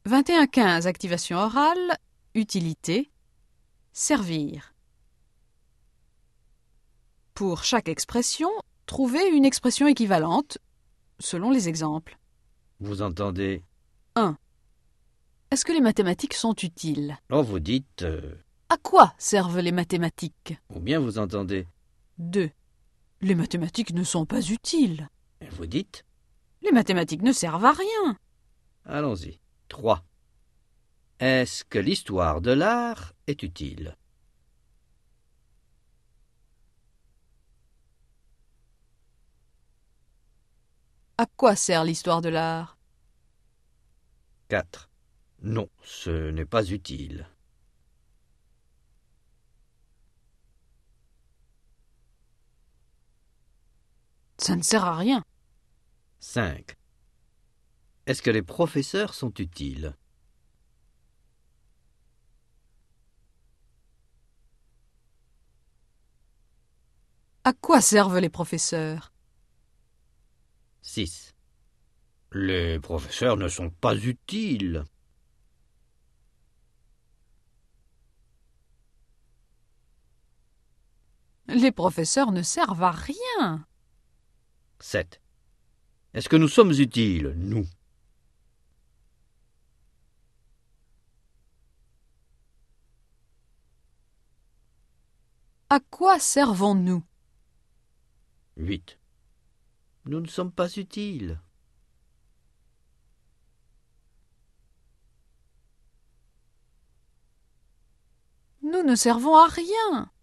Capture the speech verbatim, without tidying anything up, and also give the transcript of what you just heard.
vingt et un quinze, activation orale, utilité, servir. Pour chaque expression, trouvez une expression équivalente selon les exemples. Vous entendez? un. Est-ce que les mathématiques sont utiles? Oh, vous dites... euh, À quoi servent les mathématiques? ou bien vous entendez? deux. Les mathématiques ne sont pas utiles. Et vous dites? Les mathématiques ne servent à rien. Allons-y. trois. Est-ce que l'histoire de l'art est utile? À quoi sert l'histoire de l'art? quatre. Non, ce n'est pas utile. Ça ne sert à rien. cinq. Est-ce que les professeurs sont utiles? À quoi servent les professeurs? six. Les professeurs ne sont pas utiles. Les professeurs ne servent à rien. sept. Est-ce que nous sommes utiles, nous? À quoi servons-nous? huit. Nous ne sommes pas utiles. Nous ne servons à rien.